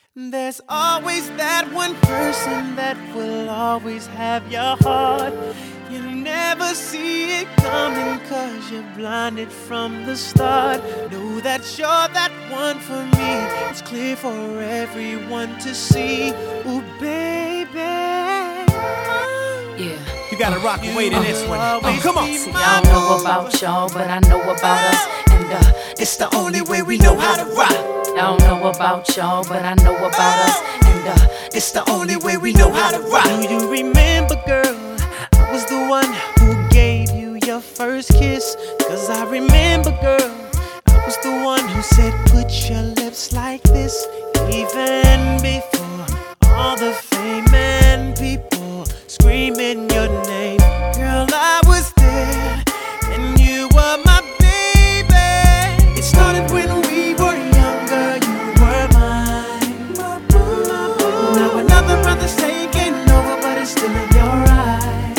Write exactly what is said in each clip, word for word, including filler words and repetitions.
There's always that one person that will always have your heart. You'll never see it coming cause you're blinded from the start. Know that you're that one for me. It's clear for everyone to see. Ooh, baby. Yeah. You gotta rock and wait in this one. Oh, come on. See, I don't know about y'all, but I know about us. And uh, it's the only way we know how to rock. I don't know about y'all, but I know about us. And uh, it's the only way we know how to rock. Do you remember, girl? I was the one who gave you your first kiss. Cause I remember, girl, I was the one who said put your lips like this. Even before all the fame and people screaming your name. Girl, I was there and you were my baby. It started when we were younger, you were mine. Now another brother's taking over, but it's still in your eyes.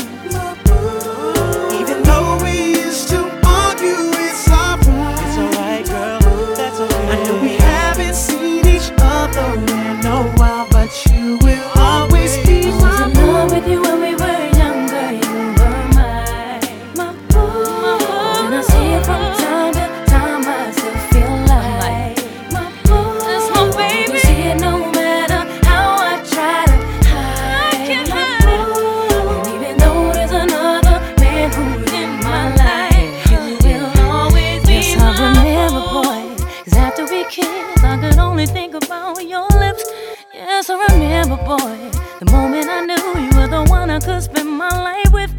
Even though we used to argue, it's alright. It's alright, girl, that's okay. I know we haven't seen each other in a while, but you will always be mine. I was in love with you when we were younger, you were mine, my boo. And I see it from time to time, I still feel like my boo. That's my baby. You see it no matter how I try to hide, my boo. And even though there's another man who's in my life, you will always be yes, mine. Yes, I remember, boy, cause after we kissed, I could only think about your lips. Yes, I remember, boy, the moment I knew you were the one I could spend my life with.